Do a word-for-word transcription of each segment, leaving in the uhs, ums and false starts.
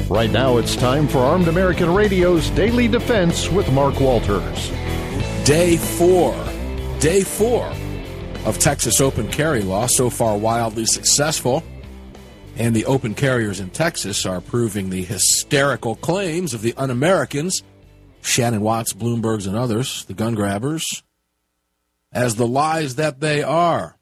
Right now it's time for Armed American Radio's Daily Defense with Mark Walters. Day four. Day four of Texas open carry law, so far wildly successful. And the open carriers in Texas are proving the hysterical claims of the un-Americans, Shannon Watts, Bloomberg's, and others, the gun grabbers, as the lies that they are.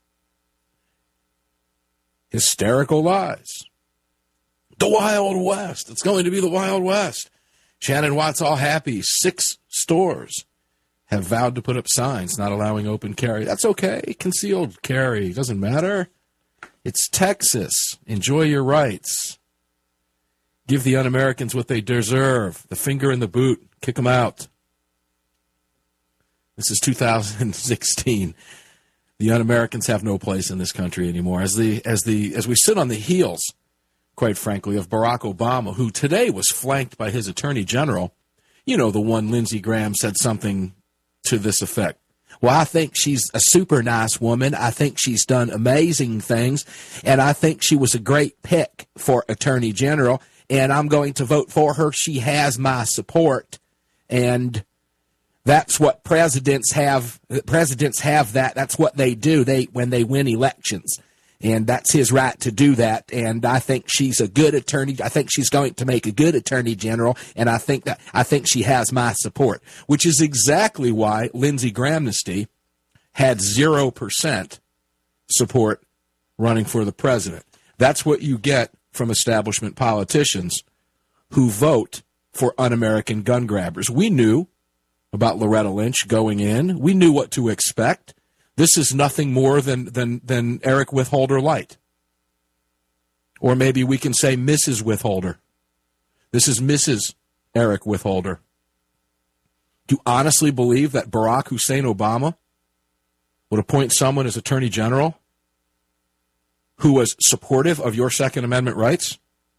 Hysterical lies. The Wild West. It's going to be the Wild West. Shannon Watts all happy. Six stores have vowed to put up signs not allowing open carry. That's okay. Concealed carry. Doesn't matter. It's Texas. Enjoy your rights. Give the un-Americans what they deserve. The finger in the boot. Kick them out. This is two thousand sixteen. The un-Americans have no place in this country anymore. As the as the as we sit on the heels, quite frankly, of Barack Obama, who today was flanked by his attorney general. You know, the one Lindsey Graham said something to this effect. Well, I think she's a super nice woman. I think she's done amazing things, and I think she was a great pick for attorney general, and I'm going to vote for her. She has my support, and that's what presidents have. Presidents have that. That's what they do. They when they win elections. And that's his right to do that. And I think she's a good attorney. I think she's going to make a good attorney general. And I think that I think she has my support, which is exactly why Lindsey Grahamnesty had zero percent support running for the president. That's what you get from establishment politicians who vote for un-American gun grabbers. We knew about Loretta Lynch going in. We knew what to expect. This is nothing more than, than, than Eric Witholder light. Or maybe we can say Missus Witholder. This is Missus Eric Witholder. Do you honestly believe that Barack Hussein Obama would appoint someone as Attorney General who was supportive of your Second Amendment rights?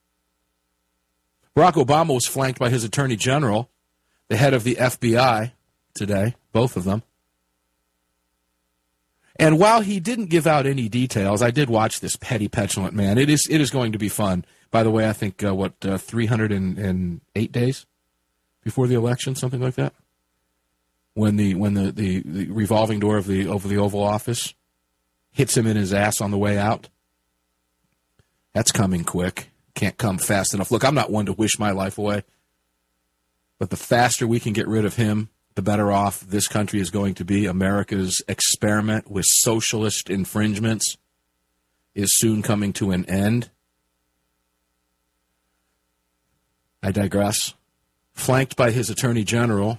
Barack Obama was flanked by his Attorney General, the head of the F B I today, both of them. And while he didn't give out any details, I did watch this petty, petulant man. It is it is going to be fun. By the way, I think, uh, what, uh, three hundred eight days before the election, something like that? When the when the, the, the revolving door of the, of the Oval Office hits him in his ass on the way out. That's coming quick. Can't come fast enough. Look, I'm not one to wish my life away. But the faster we can get rid of him, the better off this country is going to be. America's experiment with socialist infringements is soon coming to an end. I digress. Flanked by his Attorney General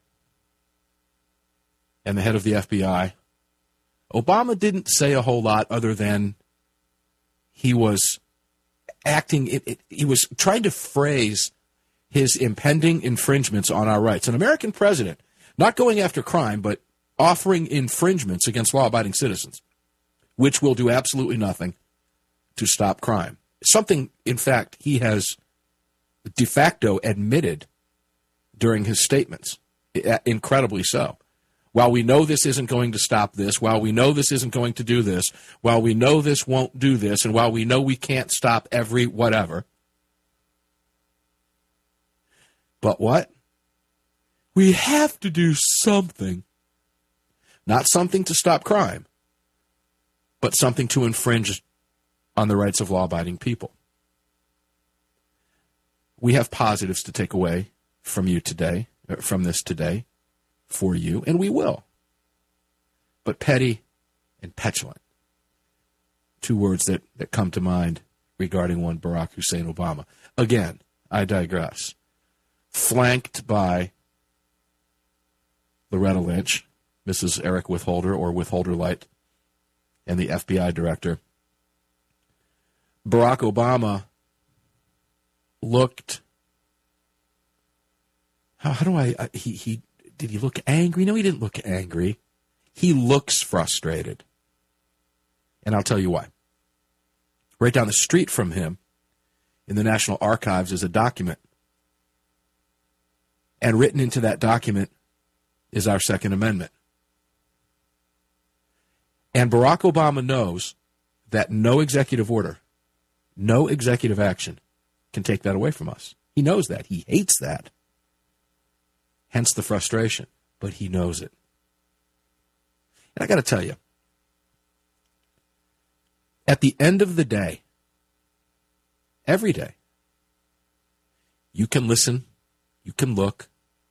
and the head of the F B I, Obama didn't say a whole lot other than he was acting, it, it, he was trying to phrase his impending infringements on our rights. An American president not going after crime, but offering infringements against law-abiding citizens, which will do absolutely nothing to stop crime. Something, in fact, he has de facto admitted during his statements, incredibly so. While we know this isn't going to stop this, while we know this isn't going to do this, while we know this won't do this, and while we know we can't stop every whatever, but what? We have to do something. Not something to stop crime, but something to infringe on the rights of law-abiding people. We have positives to take away from you today, from this today, for you, and we will. But petty and petulant, two words that, that come to mind regarding one Barack Hussein Obama. Again, I digress. Flanked by Loretta Lynch, Missus Eric Witholder, or Witholder Light, and the F B I director. Barack Obama looked, how, how do I, uh, he, he, did he look angry? No, he didn't look angry. He looks frustrated. And I'll tell you why. Right down the street from him, in the National Archives, is a document. And written into that document is our Second Amendment. And Barack Obama knows that no executive order, no executive action can take that away from us. He knows that. He hates that. Hence the frustration. But he knows it. And I got to tell you, at the end of the day, every day, you can listen, you can look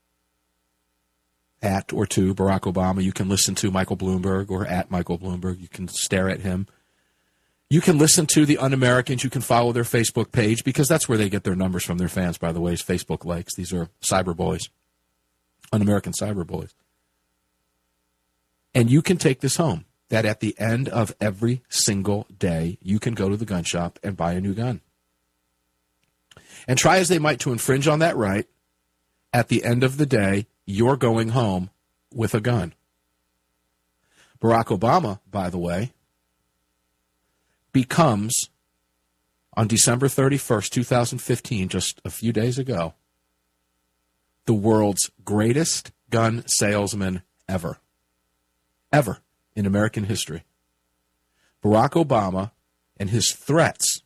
at or to Barack Obama, you can listen to Michael Bloomberg or at Michael Bloomberg, you can stare at him. You can listen to the Un-Americans, you can follow their Facebook page, because that's where they get their numbers from their fans, by the way, is Facebook likes. These are cyber bullies, Un-American cyber bullies. And you can take this home, that at the end of every single day, you can go to the gun shop and buy a new gun. And try as they might to infringe on that right, at the end of the day, you're going home with a gun. Barack Obama, by the way, becomes, on December thirty-first, twenty fifteen, just a few days ago, the world's greatest gun salesman ever. Ever in American history. Barack Obama and his threats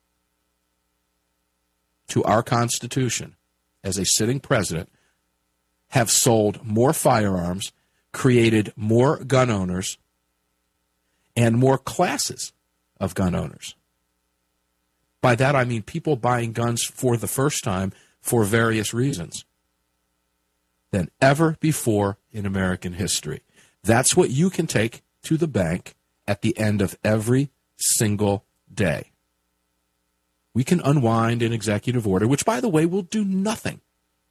to our Constitution as a sitting president have sold more firearms, created more gun owners, and more classes of gun owners. By that I mean people buying guns for the first time for various reasons than ever before in American history. That's what you can take to the bank at the end of every single day. We can unwind an executive order, which, by the way, will do nothing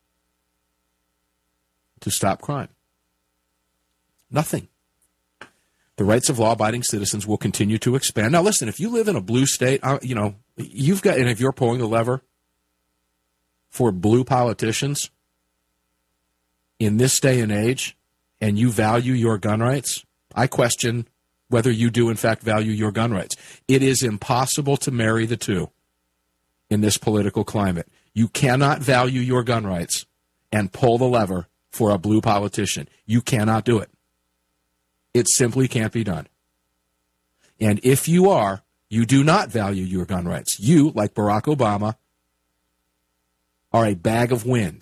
to stop crime. Nothing. The rights of law-abiding citizens will continue to expand. Now, listen, if you live in a blue state, uh, you know, you've got, and if you're pulling the lever for blue politicians in this day and age, and you value your gun rights, I question whether you do, in fact, value your gun rights. It is impossible to marry the two in this political climate. You cannot value your gun rights and pull the lever for a blue politician. You cannot do it. It simply can't be done. And if you are, you do not value your gun rights. You, like Barack Obama, are a bag of wind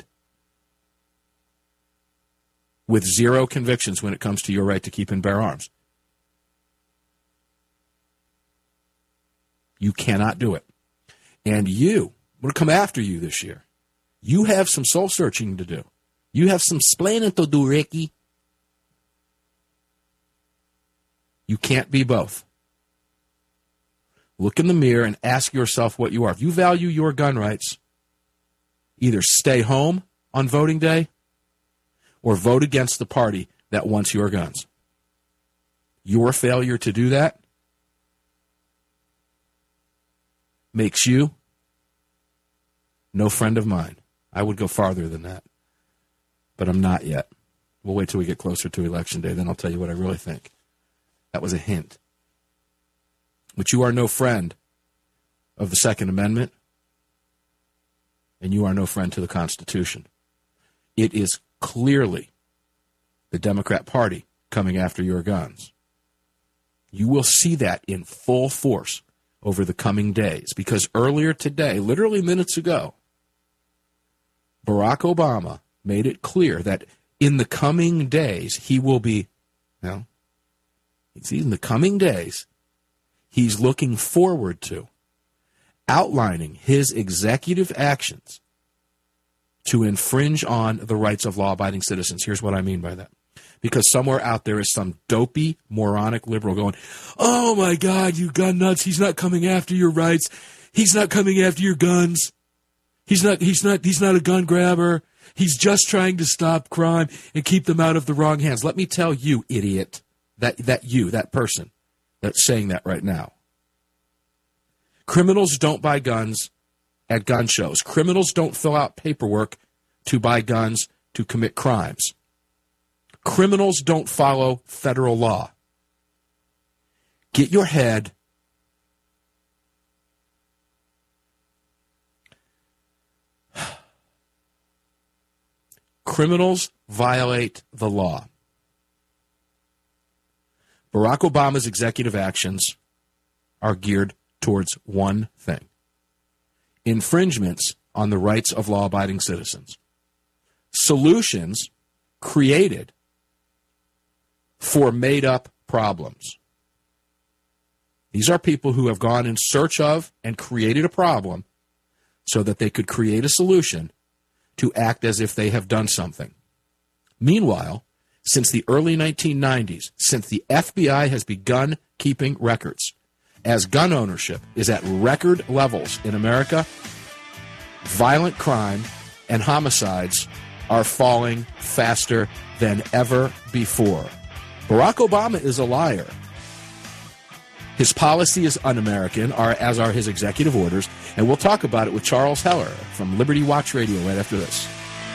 with zero convictions when it comes to your right to keep and bear arms. You cannot do it. And you, I'm going to come after you this year. You have some soul searching to do. You have some splaining to do, Ricky. You can't be both. Look in the mirror and ask yourself what you are. If you value your gun rights, either stay home on voting day or vote against the party that wants your guns. Your failure to do that makes you no friend of mine. I would go farther than that, but I'm not yet. We'll wait till we get closer to Election Day, then I'll tell you what I really think. That was a hint. But you are no friend of the Second Amendment, and you are no friend to the Constitution. It is clearly the Democrat Party coming after your guns. You will see that in full force over the coming days, because earlier today, literally minutes ago, Barack Obama made it clear that in the coming days he will be, well, in the coming days, he's looking forward to outlining his executive actions to infringe on the rights of law-abiding citizens. Here's what I mean by that. Because somewhere out there is some dopey, moronic liberal going, oh, my God, you gun nuts, he's not coming after your rights. He's not coming after your guns. He's not, he's not, he's not a gun grabber. He's just trying to stop crime and keep them out of the wrong hands. Let me tell you, idiot, that, that you, that person that's saying that right now. Criminals don't buy guns at gun shows. Criminals don't fill out paperwork to buy guns to commit crimes. Criminals don't follow federal law. Get your head Criminals violate the law. Barack Obama's executive actions are geared towards one thing: infringements on the rights of law-abiding citizens. Solutions created for made-up problems. These are people who have gone in search of and created a problem so that they could create a solution to act as if they have done something. Meanwhile, since the early nineteen nineties, since the F B I has begun keeping records, as gun ownership is at record levels in America, violent crime and homicides are falling faster than ever before. Barack Obama is a liar. His policy is un-American, as are his executive orders, and we'll talk about it with Charles Heller from Liberty Watch Radio right after this.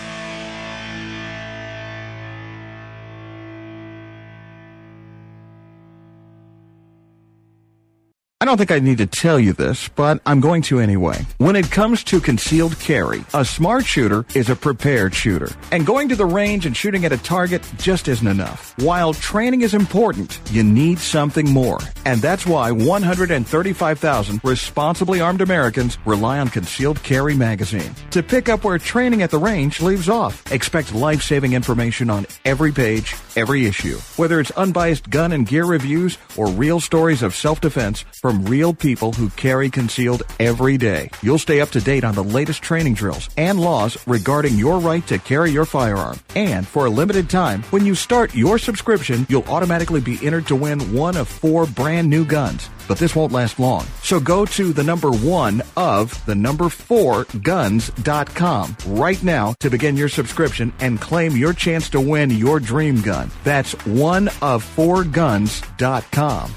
I don't think I need to tell you this, but I'm going to anyway. When it comes to concealed carry, a smart shooter is a prepared shooter. And going to the range and shooting at a target just isn't enough. While training is important, you need something more. And that's why one hundred thirty-five thousand responsibly armed Americans rely on Concealed Carry Magazine to pick up where training at the range leaves off. Expect life-saving information on every page, every issue. Whether it's unbiased gun and gear reviews or real stories of self-defense from real people who carry concealed every day. You'll stay up to date on the latest training drills and laws regarding your right to carry your firearm. And for a limited time, when you start your subscription, you'll automatically be entered to win one of four brand new guns. But this won't last long. So go to the number one of the number four guns dot com right now to begin your subscription and claim your chance to win your dream gun. That's one of four guns dot com.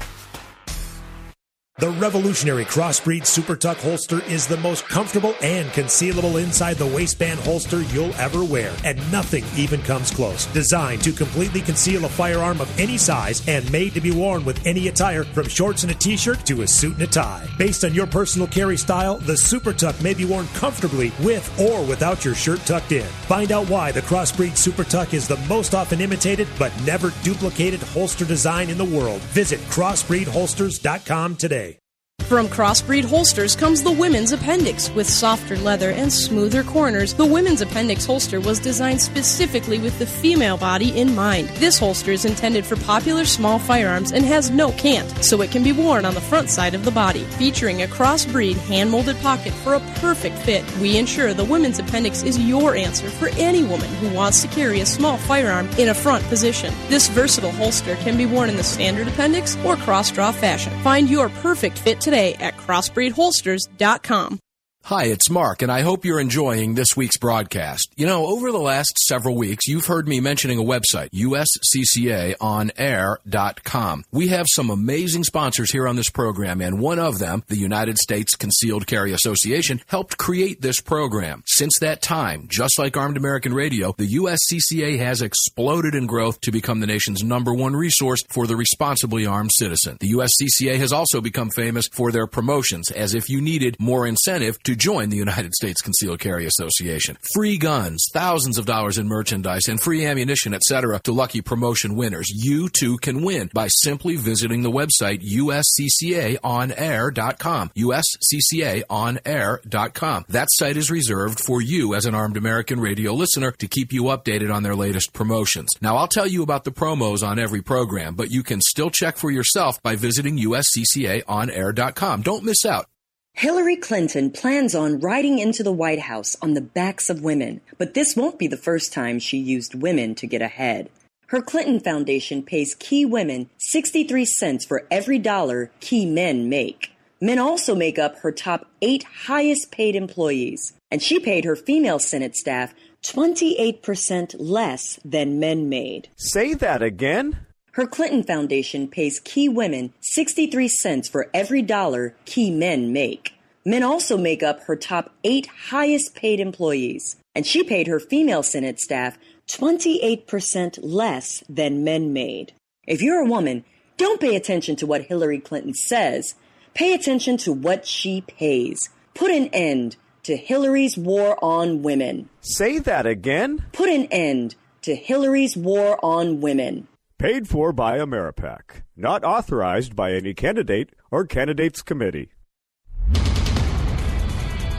The revolutionary Crossbreed Super Tuck holster is the most comfortable and concealable inside the waistband holster you'll ever wear, and nothing even comes close. Designed to completely conceal a firearm of any size and made to be worn with any attire, from shorts and a t-shirt to a suit and a tie. Based on your personal carry style, the Super Tuck may be worn comfortably with or without your shirt tucked in. Find out why the Crossbreed Super Tuck is the most often imitated but never duplicated holster design in the world. Visit crossbreed holsters dot com today. From Crossbreed Holsters comes the Women's Appendix. With softer leather and smoother corners, the Women's Appendix holster was designed specifically with the female body in mind. This holster is intended for popular small firearms and has no cant, so it can be worn on the front side of the body. Featuring a Crossbreed hand-molded pocket for a perfect fit, we ensure the Women's Appendix is your answer for any woman who wants to carry a small firearm in a front position. This versatile holster can be worn in the standard appendix or cross-draw fashion. Find your perfect fit today at crossbreed holsters dot com. Hi, it's Mark, and I hope you're enjoying this week's broadcast. You know, over the last several weeks, you've heard me mentioning a website, U S C C A on air dot com. We have some amazing sponsors here on this program, and one of them, the United States Concealed Carry Association, helped create this program. Since that time, just like Armed American Radio, the U S C C A has exploded in growth to become the nation's number one resource for the responsibly armed citizen. The U S C C A has also become famous for their promotions, as if you needed more incentive to join the United States Concealed Carry Association. Free guns, thousands of dollars in merchandise, and free ammunition, et cetera to lucky promotion winners. You too can win by simply visiting the website U S C C A on air dot com. U S C C A on air dot com. That site is reserved for you as an Armed American Radio listener to keep you updated on their latest promotions. Now, I'll tell you about the promos on every program, but you can still check for yourself by visiting U S C C A on air dot com. Don't miss out. Hillary Clinton plans on riding into the White House on the backs of women, but this won't be the first time she used women to get ahead. Her Clinton Foundation pays key women sixty-three cents for every dollar key men make. Men also make up her top eight highest paid employees, and she paid her female Senate staff twenty-eight percent less than men made. Say that again. Her Clinton Foundation pays key women sixty-three cents for every dollar key men make. Men also make up her top eight highest paid employees, and she paid her female Senate staff twenty-eight percent less than men made. If you're a woman, don't pay attention to what Hillary Clinton says. Pay attention to what she pays. Put an end to Hillary's war on women. Say that again. Put an end to Hillary's war on women. Paid for by Ameripac. Not authorized by any candidate or candidates committee.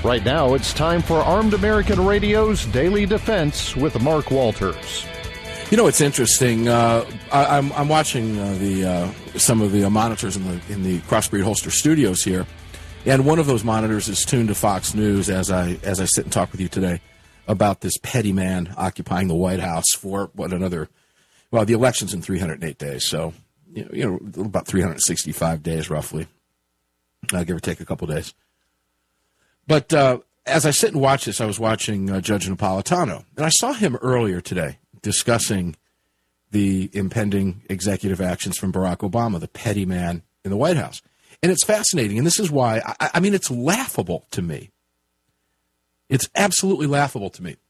Right now, it's time for Armed American Radio's Daily Defense with Mark Walters. You know, it's interesting. Uh, I, I'm, I'm watching uh, the uh, some of the uh, monitors in the in the Crossbreed Holster studios here, and one of those monitors is tuned to Fox News as I as I sit and talk with you today about this petty man occupying the White House for what another. Well, the election's in three hundred eight days, so you know, you know about three hundred sixty-five days roughly, uh, give or take a couple days. But uh, as I sit and watch this, I was watching uh, Judge Napolitano, and I saw him earlier today discussing the impending executive actions from Barack Obama, the petty man in the White House. And it's fascinating, and this is why, I, I mean, it's laughable to me. It's absolutely laughable to me.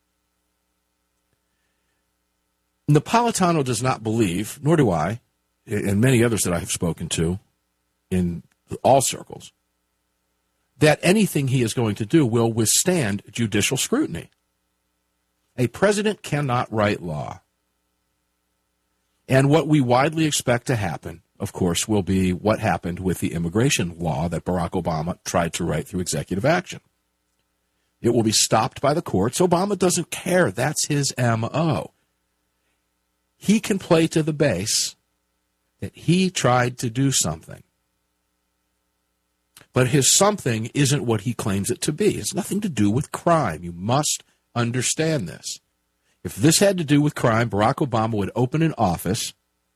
Napolitano does not believe, nor do I, and many others that I have spoken to in all circles, that anything he is going to do will withstand judicial scrutiny. A president cannot write law. And what we widely expect to happen, of course, will be what happened with the immigration law that Barack Obama tried to write through executive action. It will be stopped by the courts. Obama doesn't care. That's his M O. He can play to the base that he tried to do something. But his something isn't what he claims it to be. It's nothing to do with crime. You must understand this. If this had to do with crime, Barack Obama would open an office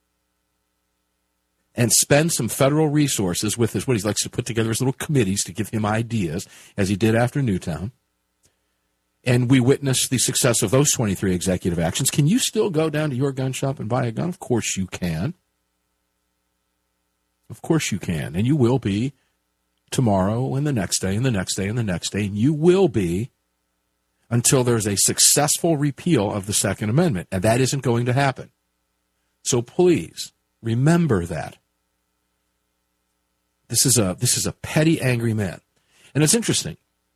and spend some federal resources with his, what he likes to put together his little committees to give him ideas, as he did after Newtown. And we witnessed the success of those twenty-three executive actions. Can you still go down to your gun shop and buy a gun? Of course you can. Of course you can. And you will be tomorrow and the next day and the next day and the next day. And you will be until there's a successful repeal of the Second Amendment. And that isn't going to happen. So please, remember that. This is a this is a petty, angry man. And it's interesting.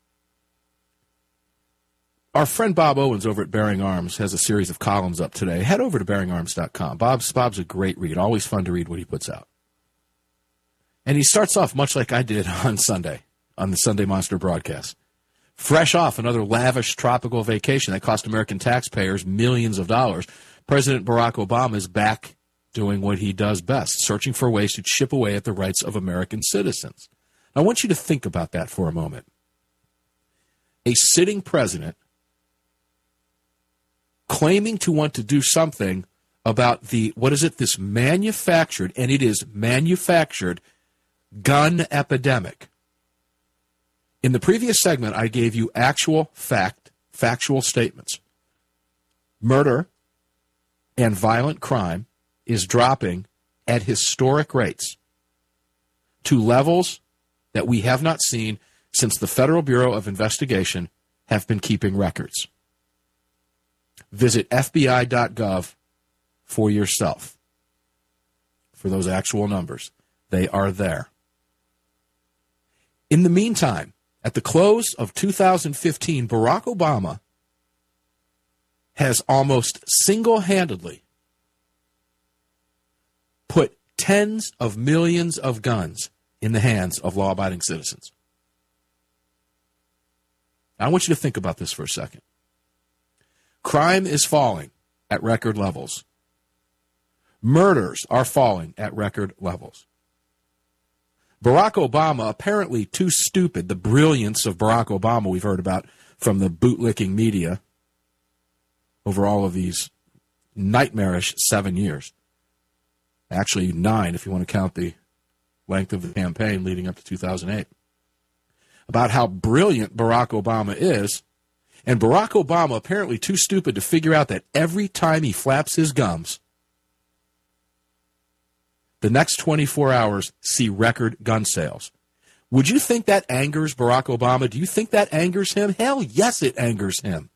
Our friend Bob Owens over at Bearing Arms has a series of columns up today. Head over to bearing arms dot com. Bob's, Bob's a great read. Always fun to read what he puts out. And he starts off much like I did on Sunday, on the Sunday Monster broadcast. Fresh off another lavish tropical vacation that cost American taxpayers millions of dollars, President Barack Obama is back doing what he does best, searching for ways to chip away at the rights of American citizens. I want you to think about that for a moment. A sitting president claiming to want to do something about the, what is it, this manufactured, and it is manufactured, gun epidemic. In the previous segment, I gave you actual fact, factual statements. Murder and violent crime is dropping at historic rates to levels that we have not seen since the Federal Bureau of Investigation have been keeping records. Visit F B I dot gov for yourself for those actual numbers. They are there. In the meantime, at the close of two thousand fifteen, Barack Obama has almost single-handedly put tens of millions of guns in the hands of law-abiding citizens. Now, I want you to think about this for a second. Crime is falling at record levels. Murders are falling at record levels. Barack Obama, apparently too stupid, the brilliance of Barack Obama we've heard about from the bootlicking media over all of these nightmarish seven years. Actually, nine if you want to count the length of the campaign leading up to two thousand eight. About how brilliant Barack Obama is. And Barack Obama apparently too stupid to figure out that every time he flaps his gums, the next twenty-four hours see record gun sales. Would you think that angers Barack Obama? Do you think that angers him? Hell, yes, it angers him.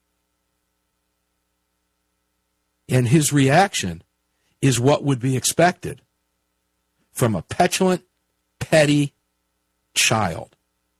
And his reaction is what would be expected from a petulant, petty child.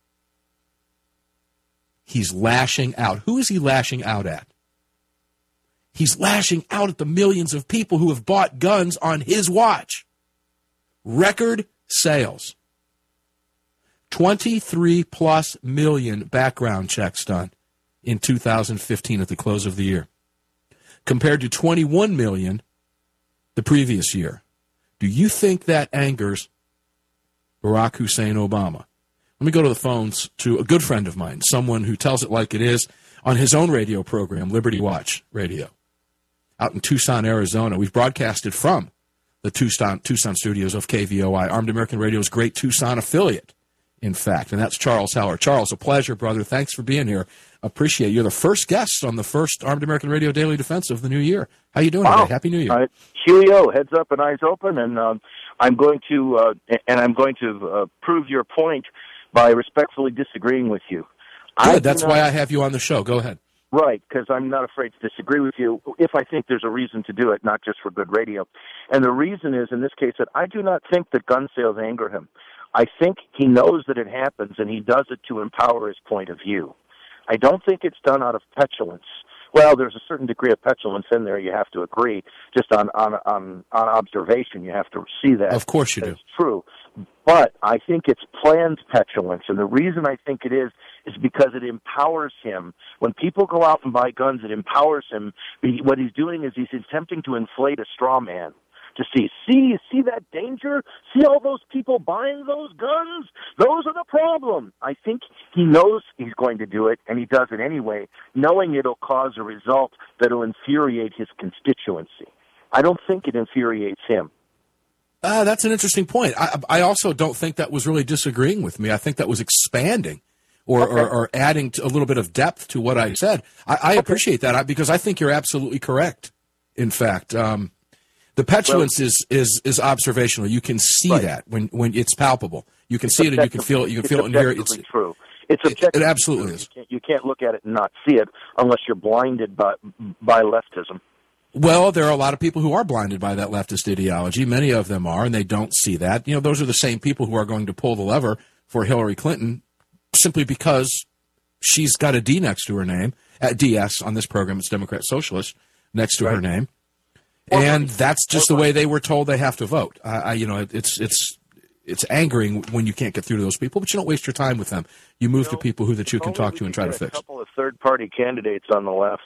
He's lashing out. Who is he lashing out at? He's lashing out at the millions of people who have bought guns on his watch. Record sales. twenty-three plus million background checks done in two thousand fifteen at the close of the year, compared to twenty-one million the previous year. Do you think that angers Barack Hussein Obama? Let me go to the phones to a good friend of mine, someone who tells it like it is on his own radio program, Liberty Watch Radio, out in Tucson, Arizona. We've broadcasted from the Tucson, Tucson studios of K V O I, Armed American Radio's great Tucson affiliate, in fact, and that's Charles Heller. Charles, a pleasure, brother. Thanks for being here. Appreciate it. You're the first guest on the first Armed American Radio Daily Defense of the new year. How you doing wow. today? Happy New Year. Uh, Helio, heads up and eyes open, and um, I'm going to uh, and I'm going to uh, prove your point by respectfully disagreeing with you. Good. That's not, why I have you on the show. Go ahead. Right, because I'm not afraid to disagree with you if I think there's a reason to do it, not just for good radio. And the reason is, in this case, that I do not think that gun sales anger him. I think he knows that it happens, and he does it to empower his point of view. I don't think it's done out of petulance. Well, there's a certain degree of petulance in there, you have to agree. Just on on on, on observation, you have to see that. Of course you do. It's true. But I think it's planned petulance, and the reason I think it is is because it empowers him. When people go out and buy guns, it empowers him. What he's doing is he's attempting to inflate a straw man. To see, see, see that danger? See all those people buying those guns? Those are the problem. I think he knows he's going to do it, and he does it anyway, knowing it'll cause a result that'll infuriate his constituency. I don't think it infuriates him. Uh, that's an interesting point. I, I also don't think that was really disagreeing with me. I think that was expanding or, okay. or, or adding to a little bit of depth to what I said. I, I okay. appreciate that because I think you're absolutely correct, in fact. Um, The petulance well, is, is, is observational. You can see right. that when, when it's palpable. You can see it and you can feel it. You can feel it and hear it. It's true. It's objectively it, it absolutely true. is. You can't, you can't look at it and not see it unless you're blinded by by leftism. Well, there are a lot of people who are blinded by that leftist ideology. Many of them are, and they don't see that. You know, those are the same people who are going to pull the lever for Hillary Clinton simply because she's got a D next to her name, at D S on this program. It's Democrat Socialist next to right. her name. And that's just the way they were told they have to vote. I, I, you know, it, it's it's it's angering when you can't get through to those people, but you don't waste your time with them. You move you know, to people who that you can talk to and try to fix. A couple of third-party candidates on the left.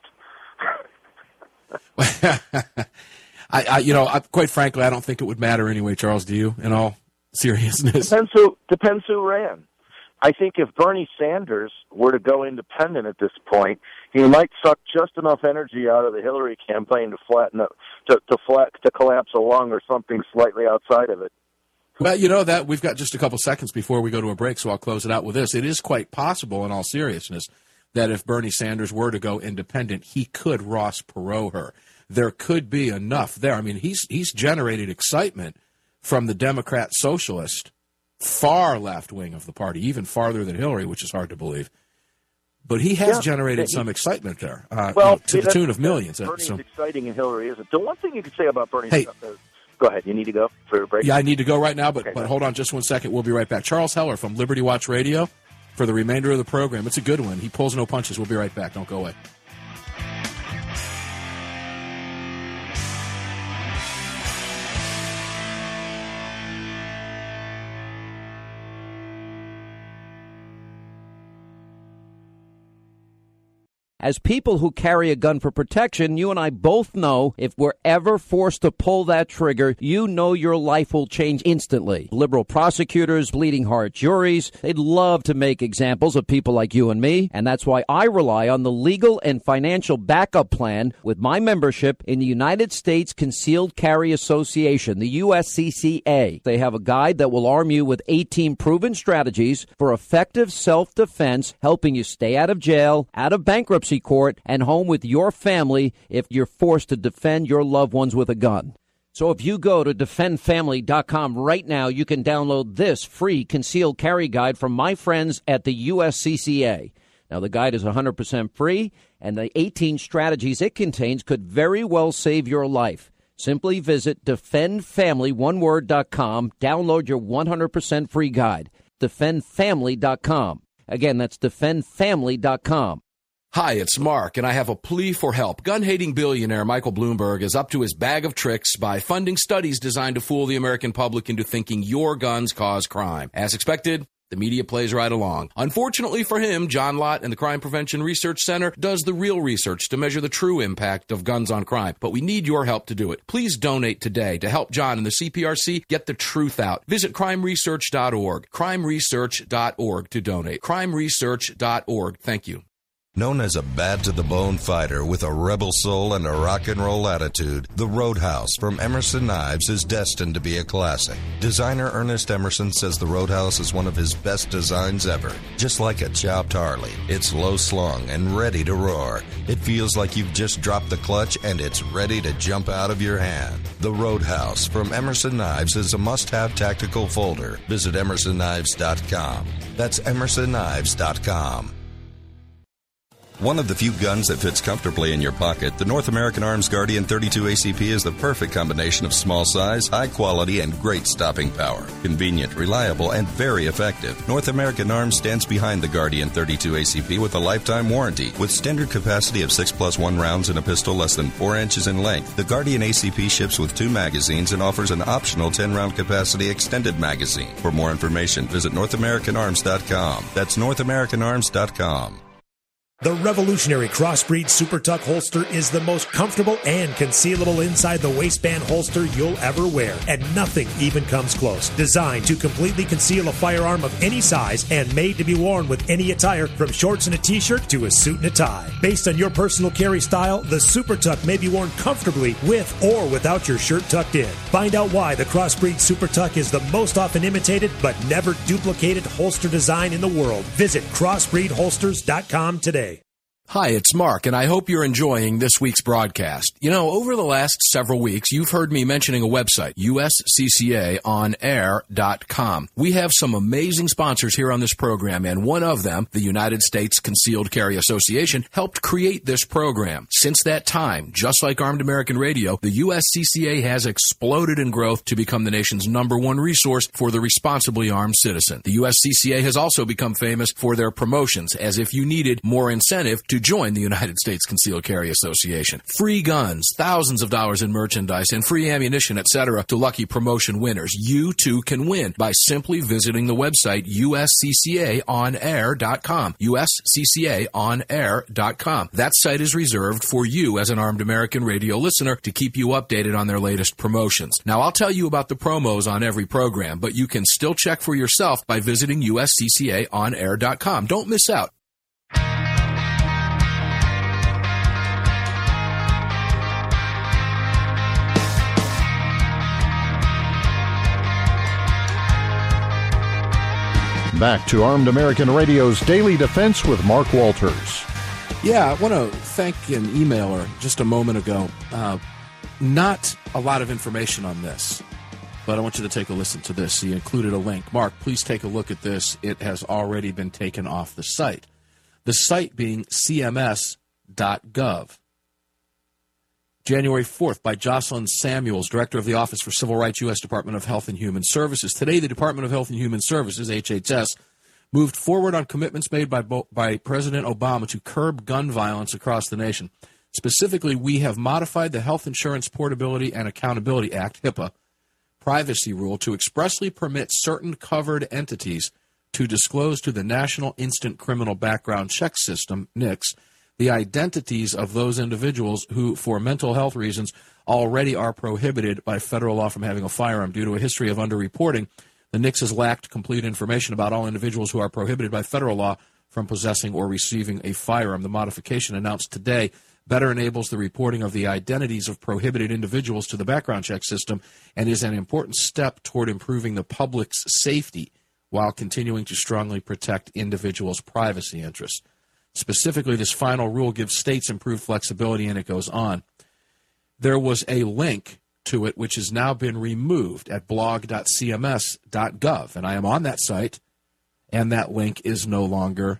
I, I, you know, I, quite frankly, I don't think it would matter anyway. Charles, do you? In all seriousness, depends who depends who ran. I think if Bernie Sanders were to go independent at this point, he might suck just enough energy out of the Hillary campaign to flatten it, to to, flat, to collapse a lung or something slightly outside of it. Well, you know that we've got just a couple seconds before we go to a break, so I'll close it out with this. It is quite possible, in all seriousness, that if Bernie Sanders were to go independent, he could Ross Perot her. There could be enough there. I mean, he's he's generated excitement from the Democrat Socialist far left wing of the party, even farther than Hillary, which is hard to believe. But he has yeah, generated he, some excitement there, uh, well, you know, to see, the tune of millions. Bernie's so. exciting and Hillary isn't. The one thing you could say about Bernie hey, stuff is, go ahead, you need to go for a break? Yeah, I need to go right now, but, okay, but no. hold on just one second. We'll be right back. Charles Heller from Liberty Watch Radio for the remainder of the program. It's a good one. He pulls no punches. We'll be right back. Don't go away. As people who carry a gun for protection, you and I both know if we're ever forced to pull that trigger, you know your life will change instantly. Liberal prosecutors, bleeding heart juries, they'd love to make examples of people like you and me, and that's why I rely on the legal and financial backup plan with my membership in the United States Concealed Carry Association, the U S C C A. They have a guide that will arm you with eighteen proven strategies for effective self-defense, helping you stay out of jail, out of bankruptcy court, and home with your family if you're forced to defend your loved ones with a gun. So if you go to defend family dot com right now, you can download this free concealed carry guide from my friends at the U S C C A. Now, the guide is one hundred percent free, and the eighteen strategies it contains could very well save your life. Simply visit defend family one word dot com, download your one hundred percent free guide. defend family dot com. Again, that's defend family dot com. Hi, it's Mark, and I have a plea for help. Gun-hating billionaire Michael Bloomberg is up to his bag of tricks by funding studies designed to fool the American public into thinking your guns cause crime. As expected, The media plays right along. Unfortunately for him, John Lott and the Crime Prevention Research Center does the real research to measure the true impact of guns on crime. But we need your help to do it. Please donate today to help John and the C P R C get the truth out. Visit crime research dot org. crime research dot org to donate. crime research dot org. Thank you. Known as a bad-to-the-bone fighter with a rebel soul and a rock and roll attitude, the Roadhouse from Emerson Knives is destined to be a classic. Designer Ernest Emerson says the Roadhouse is one of his best designs ever. Just like a chopped Harley, it's low-slung and ready to roar. It feels like you've just dropped the clutch and it's ready to jump out of your hand. The Roadhouse from Emerson Knives is a must-have tactical folder. Visit emerson knives dot com. That's emerson knives dot com. One of the few guns that fits comfortably in your pocket, the North American Arms Guardian thirty-two A C P is the perfect combination of small size, high quality, and great stopping power. Convenient, reliable, and very effective. North American Arms stands behind the Guardian thirty-two A C P with a lifetime warranty. With standard capacity of six plus one rounds in a pistol less than four inches in length, the Guardian A C P ships with two magazines and offers an optional ten round capacity extended magazine. For more information, visit north american arms dot com. That's north american arms dot com. The revolutionary Crossbreed Super Tuck holster is the most comfortable and concealable inside the waistband holster you'll ever wear, and nothing even comes close. Designed to completely conceal a firearm of any size and made to be worn with any attire, from shorts and a t-shirt to a suit and a tie. Based on your personal carry style, the Super Tuck may be worn comfortably with or without your shirt tucked in. Find out why the Crossbreed Super Tuck is the most often imitated but never duplicated holster design in the world. Visit crossbreed holsters dot com today. Hi, it's Mark, and I hope you're enjoying this week's broadcast. You know, over the last several weeks, you've heard me mentioning a website, U S C C A on air dot com. We have some amazing sponsors here on this program, and one of them, the United States Concealed Carry Association, helped create this program. Since that time, just like Armed American Radio, the U S C C A has exploded in growth to become the nation's number one resource for the responsibly armed citizen. The U S C C A has also become famous for their promotions, as if you needed more incentive to to join the United States Concealed Carry Association. Free guns, thousands of dollars in merchandise, and free ammunition, et cetera to lucky promotion winners. You too can win by simply visiting the website U S C C A on air dot com. U S C C A on air dot com. That site is reserved for you as an Armed American Radio listener to keep you updated on their latest promotions. Now, I'll tell you about the promos on every program, but you can still check for yourself by visiting U S C C A on air dot com. Don't miss out. Back to Armed American Radio's Daily Defense with Mark Walters. Yeah, I want to thank an emailer just a moment ago. Uh, not a lot of information on this, but I want you to take a listen to this. He included a link. Mark, please take a look at this. It has already been taken off the site. The site being C M S dot gov. January fourth, by Jocelyn Samuels, Director of the Office for Civil Rights, U S Department of Health and Human Services. Today, the Department of Health and Human Services, H H S, moved forward on commitments made by, by President Obama to curb gun violence across the nation. Specifically, we have modified the Health Insurance Portability and Accountability Act, HIPAA, privacy rule to expressly permit certain covered entities to disclose to the National Instant Criminal Background Check System, N I C S, the identities of those individuals who, for mental health reasons, already are prohibited by federal law from having a firearm. Due to a history of underreporting, the N I C S has lacked complete information about all individuals who are prohibited by federal law from possessing or receiving a firearm. The modification announced today better enables the reporting of the identities of prohibited individuals to the background check system and is an important step toward improving the public's safety while continuing to strongly protect individuals' privacy interests. Specifically, this final rule gives states improved flexibility, and it goes on. There was a link to it which has now been removed at blog dot c m s dot gov, and I am on that site, and that link is no longer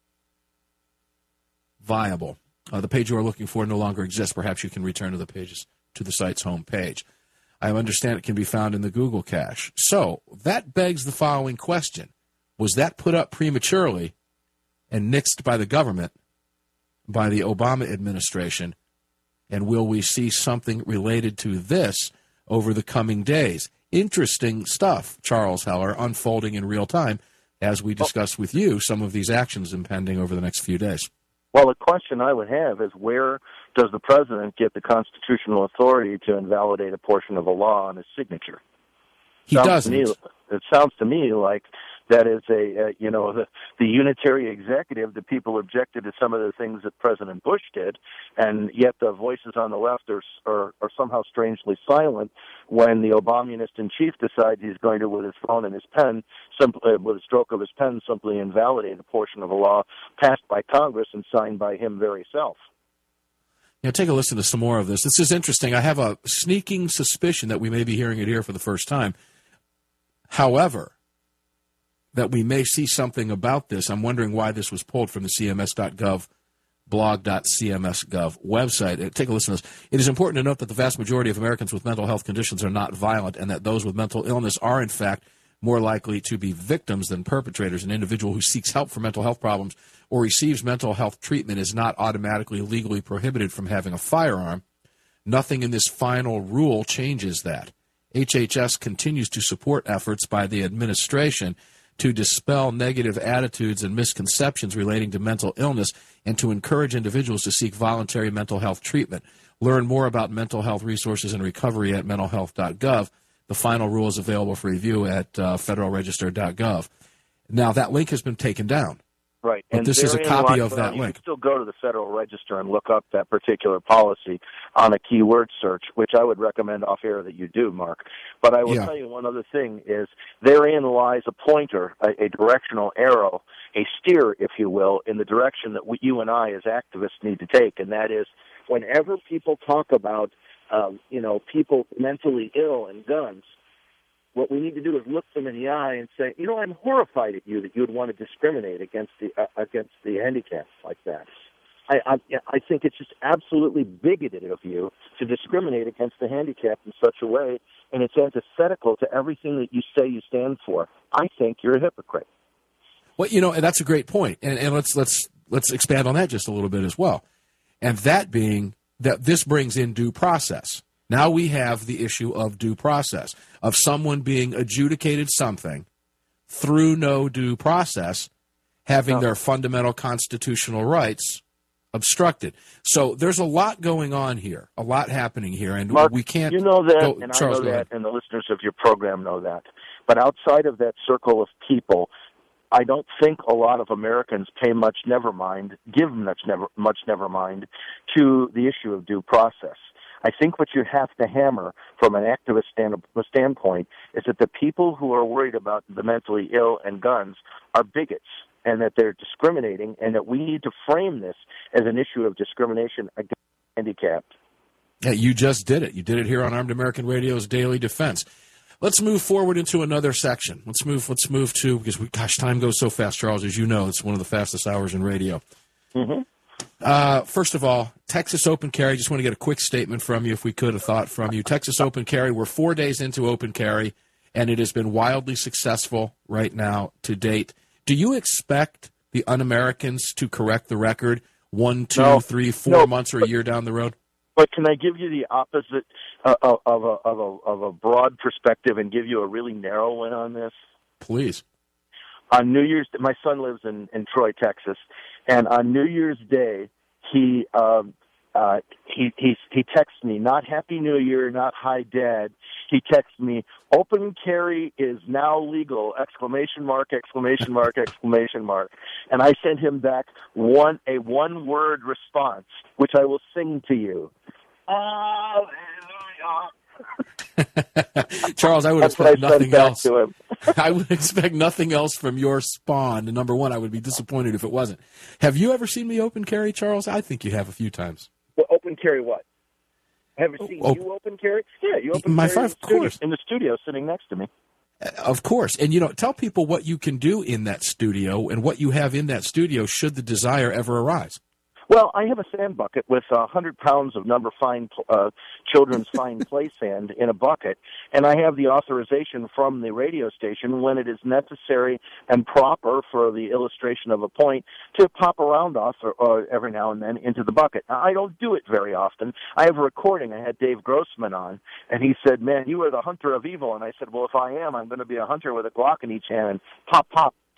viable. Uh, the page you are looking for no longer exists. Perhaps you can return to the pages to the site's home page. I understand it can be found in the Google cache. So that begs the following question. Was that put up prematurely and nixed by the government, by the Obama administration, and will we see something related to this over the coming days? Interesting stuff, Charles Heller, unfolding in real time as we discuss with you some of these actions impending over the next few days. Well, the question I would have is, where does the president get the constitutional authority to invalidate a portion of a law on his signature? He sounds doesn't. To me, it sounds to me like that is a, uh, you know, the, the unitary executive. The people objected to some of the things that President Bush did, and yet the voices on the left are, are, are somehow strangely silent when the Obamunist-in-chief decides he's going to, with his phone and his pen, simply, with a stroke of his pen, simply invalidate a portion of a law passed by Congress and signed by him very self. Now, take a listen to some more of this. This is interesting. I have a sneaking suspicion that we may be hearing it here for the first time. However, that we may see something about this. I'm wondering why this was pulled from the C M S dot gov blog dot c m s dot gov website. Take a listen to this. It is important to note that the vast majority of Americans with mental health conditions are not violent, and that those with mental illness are, in fact, more likely to be victims than perpetrators. An individual who seeks help for mental health problems or receives mental health treatment is not automatically legally prohibited from having a firearm. Nothing in this final rule changes that. H H S continues to support efforts by the administration to dispel negative attitudes and misconceptions relating to mental illness and to encourage individuals to seek voluntary mental health treatment. Learn more about mental health resources and recovery at mental health dot gov. The final rule is available for review at uh, federal register dot gov. Now, that link has been taken down. Right. But and this is a copy of that you link. You can still go to the Federal Register and look up that particular policy on a keyword search, which I would recommend off air that you do, Mark. But I will Yeah. tell you one other thing is therein lies a pointer, a, a directional arrow, a steer, if you will, in the direction that we, you and I as activists need to take, and that is whenever people talk about, um, you know, people mentally ill and guns, what we need to do is look them in the eye and say, you know, I'm horrified at you that you would want to discriminate against the uh, against the handicapped like that. I, I I think it's just absolutely bigoted of you to discriminate against the handicapped in such a way, and it's antithetical to everything that you say you stand for. I think you're a hypocrite. Well, you know, and that's a great point. And, and let's let's let's expand on that just a little bit as well. And that being that this brings in due process. Now we have the issue of due process, of someone being adjudicated something through no due process, having no. their fundamental constitutional rights obstructed. So there's a lot going on here, a lot happening here, and Mark, we can't. You know that, go, and Charles, I know that, ahead. and the listeners of your program know that. But outside of that circle of people, I don't think a lot of Americans pay much never mind, give much never much never mind to the issue of due process. I think what you have to hammer from an activist stand, standpoint is that the people who are worried about the mentally ill and guns are bigots, and that they're discriminating, and that we need to frame this as an issue of discrimination against handicapped. Yeah, you just did it. You did it here on Armed American Radio's Daily Defense. Let's move forward into another section. Let's move. Let's move to because we, gosh, time goes so fast, Charles. As you know, it's one of the fastest hours in radio. Mm-hmm. Uh, first of all, Texas Open Carry. Just want to get a quick statement from you, if we could, a thought from you. Texas Open Carry. We're four days into Open Carry, and it has been wildly successful right now to date. Do you expect the Un-Americans to correct the record one, two, no, three, four no, months or but, a year down the road? But can I give you the opposite uh, of, a, of, a, of a broad perspective and give you a really narrow one on this? Please. On New Year's, my son lives in, in Troy, Texas, and on New Year's Day, he um, uh, he he he texts me, not Happy New Year, not Hi Dad. He texts me, open carry is now legal! Exclamation mark! Exclamation mark! Exclamation mark! And I sent him back one a one word response, which I will sing to you. Oh, Charles, I would That's expect I nothing else. To him. I would expect nothing else from your spawn. And number one, I would be disappointed if it wasn't. Have you ever seen me open carry, Charles? I think you have a few times. Well, open carry what? Have you seen oh, you open carry? Yeah, you open my carry five, in, the studio, of course. in the studio sitting next to me. Of course. And, you know, tell people what you can do in that studio and what you have in that studio should the desire ever arise. Well, I have a sand bucket with a uh, hundred pounds of number fine uh, children's fine play sand in a bucket, and I have the authorization from the radio station when it is necessary and proper for the illustration of a point to pop a round off or, or every now and then into the bucket. Now, I don't do it very often. I have a recording. I had Dave Grossman on, and he said, "Man, you are the hunter of evil." And I said, "Well, if I am, I'm going to be a hunter with a Glock in each hand and pop, pop."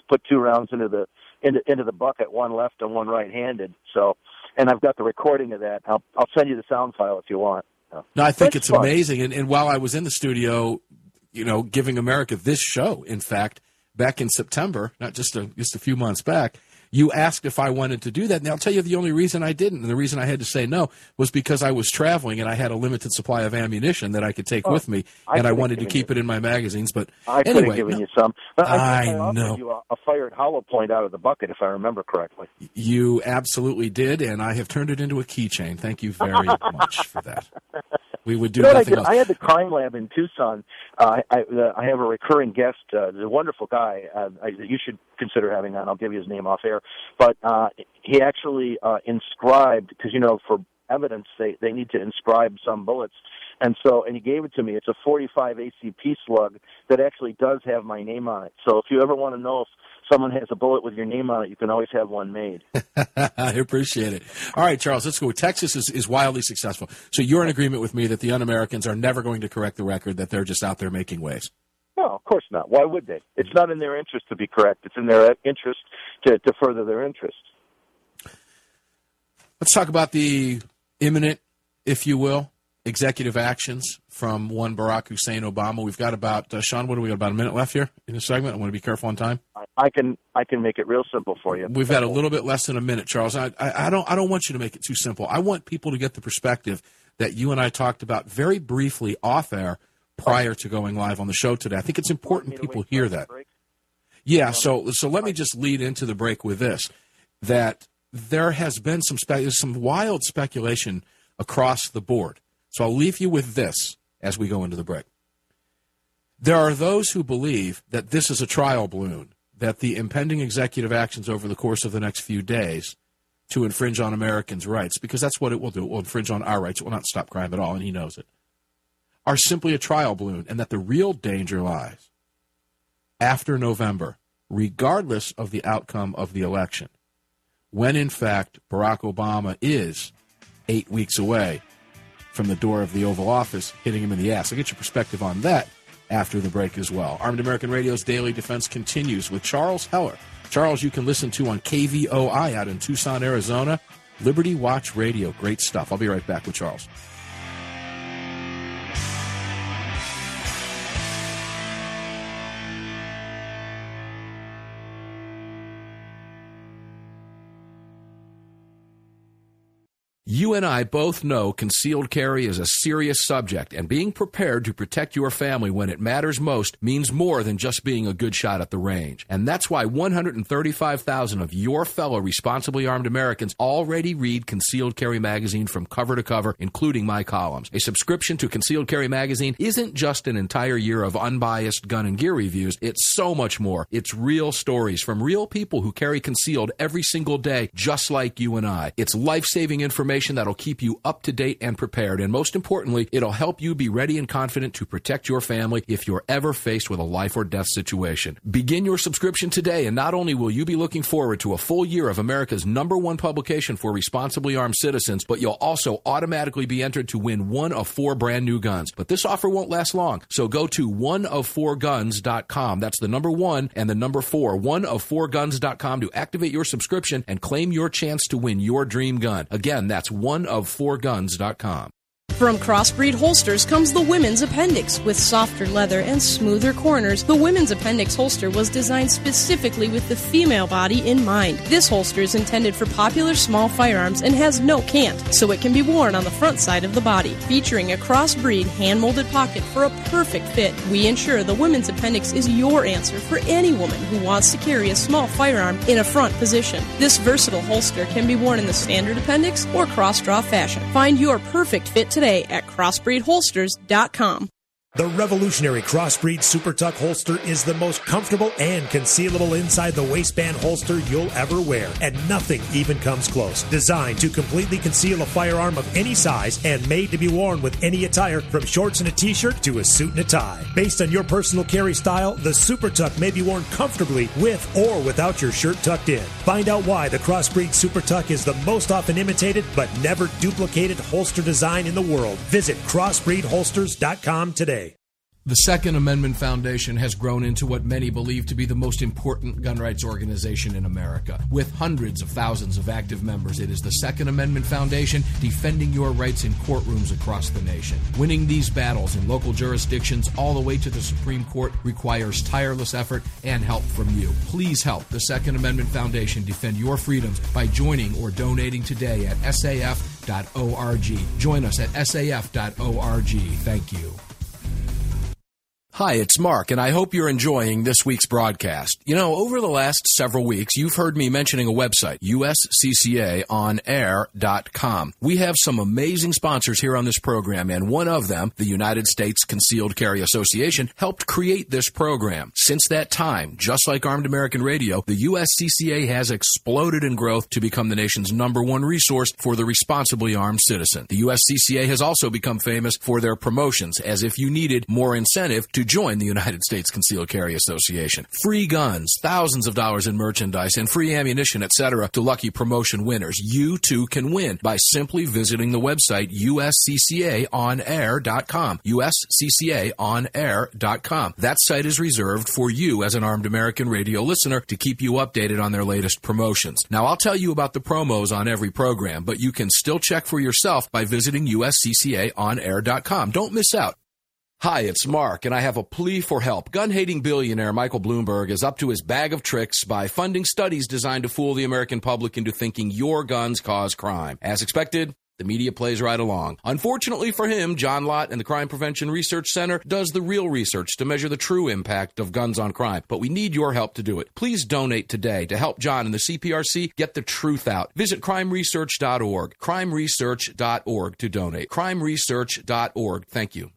put two rounds into the into, into the bucket, one left and one right-handed. So, and I've got the recording of that. I'll I'll send you the sound file if you want. So, no, I think it's it's fun. amazing. And, and while I was in the studio, you know, giving America this show, in fact, back in September, not just a just a few months back, you asked if I wanted to do that. And I'll tell you the only reason I didn't, and the reason I had to say no, was because I was traveling and I had a limited supply of ammunition that I could take oh, with me, I and I wanted to keep you. it in my magazines. But I could anyway, have given no, you some. But I, I, I offered know. you a, a fired hollow point out of the bucket, if I remember correctly. You absolutely did, and I have turned it into a keychain. Thank you very much for that. We would do you know nothing I, else. I had the crime lab in Tucson. Uh, I, uh, I have a recurring guest, uh, a wonderful guy uh, I, that you should consider having on. I'll give you his name off air. But uh, he actually uh, inscribed, because, you know, for evidence, they, they need to inscribe some bullets. And so, and he gave it to me. It's a forty-five A C P slug that actually does have my name on it. So if you ever want to know if someone has a bullet with your name on it, you can always have one made. I appreciate it. All right, Charles, let's go. Texas is, is wildly successful. So you're in agreement with me that the un-Americans are never going to correct the record, that they're just out there making waves? No, of course not. Why would they? It's not in their interest to be correct. It's in their interest to, to further their interest. Let's talk about the imminent, if you will, executive actions from one Barack Hussein Obama. We've got about, uh, Sean, what do we got, about a minute left here in this segment? I want to be careful on time. I can I can make it real simple for you. We've got a little bit less than a minute, Charles. I, I, I don't I don't want you to make it too simple. I want people to get the perspective that you and I talked about very briefly off air prior to going live on the show today. I think it's important people hear that. Yeah, so so let me just lead into the break with this, that there has been some spe- some wild speculation across the board. So I'll leave you with this as we go into the break. There are those who believe that this is a trial balloon, that the impending executive actions over the course of the next few days to infringe on Americans' rights, because that's what it will do. It will infringe on our rights. It will not stop crime at all, and he knows it, are simply a trial balloon, and that the real danger lies after November, regardless of the outcome of the election, when, in fact, Barack Obama is eight weeks away from the door of the Oval Office, hitting him in the ass. I'll get your perspective on that after the break as well. Armed American Radio's Daily Defense continues with Charles Heller. Charles, you can listen to on K V O I out in Tucson, Arizona. Liberty Watch Radio. Great stuff. I'll be right back with Charles. You and I both know concealed carry is a serious subject, and being prepared to protect your family when it matters most means more than just being a good shot at the range. And that's why one hundred thirty-five thousand of your fellow responsibly armed Americans already read Concealed Carry Magazine from cover to cover, including my columns. A subscription to Concealed Carry Magazine isn't just an entire year of unbiased gun and gear reviews. It's so much more. It's real stories from real people who carry concealed every single day, just like you and I. It's life-saving information that'll keep you up to date and prepared, and most importantly, it'll help you be ready and confident to protect your family if you're ever faced with a life or death situation. Begin your subscription today, and not only will you be looking forward to a full year of America's number one publication for responsibly armed citizens, but you'll also automatically be entered to win one of four brand new guns. But this offer won't last long, so go to one of four guns dot com. That's the number one and the number four, one of four guns dot com, to activate your subscription and claim your chance to win your dream gun. Again, that's one of four guns dot com. From Crossbreed Holsters comes the Women's Appendix. With softer leather and smoother corners, the Women's Appendix holster was designed specifically with the female body in mind. This holster is intended for popular small firearms and has no cant, so it can be worn on the front side of the body. Featuring a crossbreed hand-molded pocket for a perfect fit, we ensure the Women's Appendix is your answer for any woman who wants to carry a small firearm in a front position. This versatile holster can be worn in the standard appendix or cross-draw fashion. Find your perfect fit today at crossbreed holsters dot com. The revolutionary Crossbreed Super Tuck holster is the most comfortable and concealable inside the waistband holster you'll ever wear, and nothing even comes close. Designed to completely conceal a firearm of any size and made to be worn with any attire, from shorts and a t-shirt to a suit and a tie. Based on your personal carry style, the Super Tuck may be worn comfortably with or without your shirt tucked in. Find out why the Crossbreed Super Tuck is the most often imitated but never duplicated holster design in the world. Visit crossbreed holsters dot com today. The Second Amendment Foundation has grown into what many believe to be the most important gun rights organization in America. With hundreds of thousands of active members, it is the Second Amendment Foundation defending your rights in courtrooms across the nation. Winning these battles in local jurisdictions all the way to the Supreme Court requires tireless effort and help from you. Please help the Second Amendment Foundation defend your freedoms by joining or donating today at S A F dot org. Join us at S A F dot org. Thank you. Hi, it's Mark, and I hope you're enjoying this week's broadcast. You know, over the last several weeks, you've heard me mentioning a website, U S C C A on air dot com. We have some amazing sponsors here on this program, and one of them, the United States Concealed Carry Association, helped create this program. Since that time, just like Armed American Radio, the U S C C A has exploded in growth to become the nation's number one resource for the responsibly armed citizen. The U S C C A has also become famous for their promotions, as if you needed more incentive to join the United States Concealed Carry Association. Free guns, thousands of dollars in merchandise, and free ammunition, et cetera to lucky promotion winners. You too can win by simply visiting the website U S C C A on air dot com. U S C C A on air dot com. That site is reserved for you as an Armed American Radio listener to keep you updated on their latest promotions. Now, I'll tell you about the promos on every program, but you can still check for yourself by visiting U S C C A on air dot com. Don't miss out. Hi, it's Mark, and I have a plea for help. Gun-hating billionaire Michael Bloomberg is up to his bag of tricks by funding studies designed to fool the American public into thinking your guns cause crime. As expected, the media plays right along. Unfortunately for him, John Lott and the Crime Prevention Research Center does the real research to measure the true impact of guns on crime. But we need your help to do it. Please donate today to help John and the C P R C get the truth out. Visit crime research dot org, crime research dot org to donate. crime research dot org. Thank you.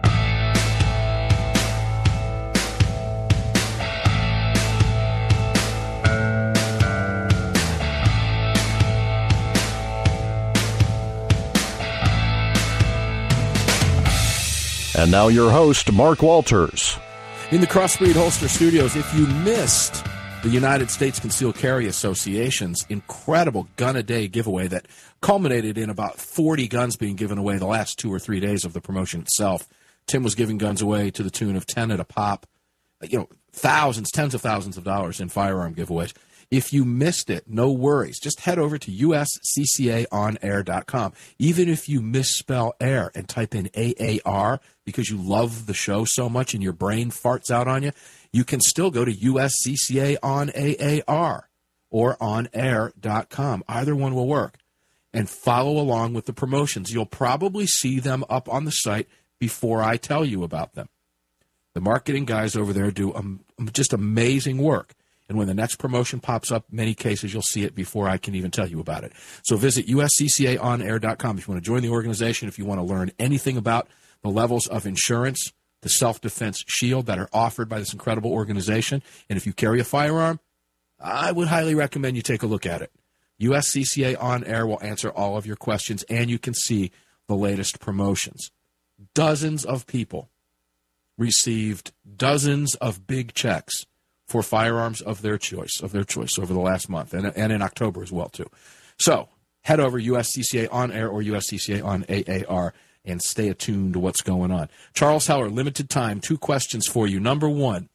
And now your host, Mark Walters. In the Crossbreed Holster Studios, if you missed the United States Concealed Carry Association's incredible gun-a-day giveaway that culminated in about forty guns being given away the last two or three days of the promotion itself, Tim was giving guns away to the tune of ten at a pop, you know, thousands, tens of thousands of dollars in firearm giveaways. If you missed it, no worries. Just head over to U S C C A on air dot com. Even if you misspell air and type in A A R because you love the show so much and your brain farts out on you, you can still go to U S C C A on A A R or on air dot com. Either one will work. And follow along with the promotions. You'll probably see them up on the site before I tell you about them. The marketing guys over there do um, just amazing work. And when the next promotion pops up, many cases you'll see it before I can even tell you about it. So visit U S C C A on air dot com if you want to join the organization, if you want to learn anything about the levels of insurance, the self-defense shield that are offered by this incredible organization. And if you carry a firearm, I would highly recommend you take a look at it. U S C C A On Air will answer all of your questions, and you can see the latest promotions. Dozens of people received dozens of big checks for firearms of their choice, of their choice over the last month, and, and in October as well, too. So head over U S C C A On Air or U S C C A on A A R and stay attuned to what's going on. Charles Heller, limited time, two questions for you. Number one,